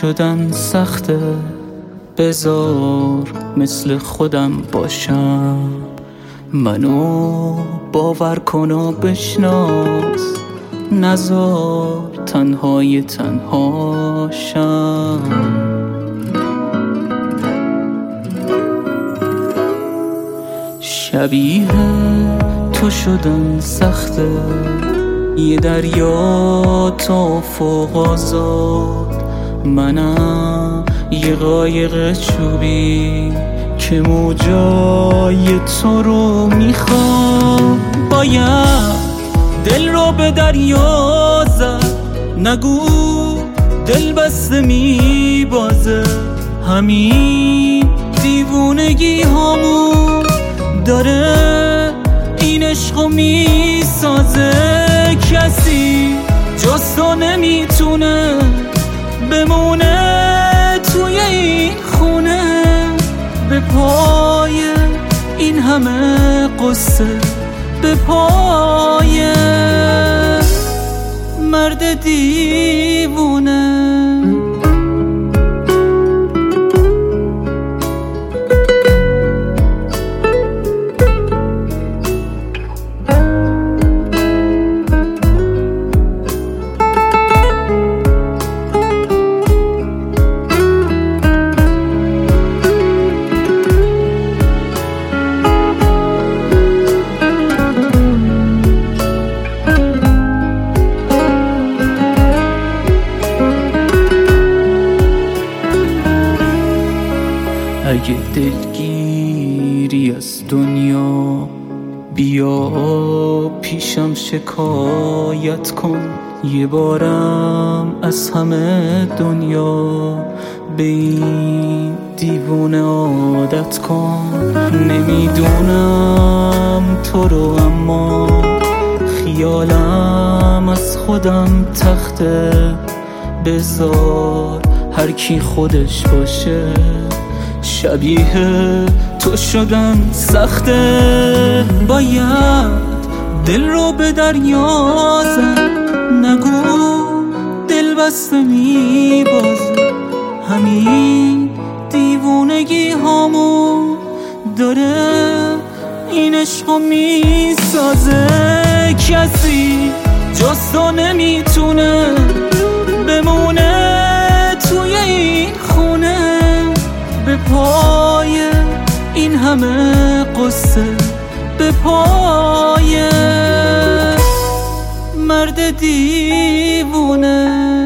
شدن سخته، بذار مثل خودم باشم. منو باور کن و بشناس، نذار تنهای تنهاشم. شبیه تو شدن سخته، یه دریا تا فوق آزاد. منم یه قایق چوبی که موجای تو رو میخوام. باید دل رو به دریا زد، نگو دل بسته میبازه. همین دیوونگی همون داره این عشقو میسازه. کسی جز تو نمیتونه بمونه توی این خونه، به پای این همه قصه، به پای مرد دیوونه. اگه دلگیری از دنیا، بیا پیشم شکایت کن. یه بارم از همه دنیا به این دیوونه عادت کن. نمیدونم تو رو اما خیالم از خودم تخته. بذار هر کی خودش باشه، شبیه تو شدن سخته. باید دل رو به دریا زد، نگو دل بسته میبازه. همین دیوونگی همون داره این عشقو میسازه. کسی جز تو نمیتونه بمونه توی این خونه، به پای این همه قصه، به پای مرد دیوونه.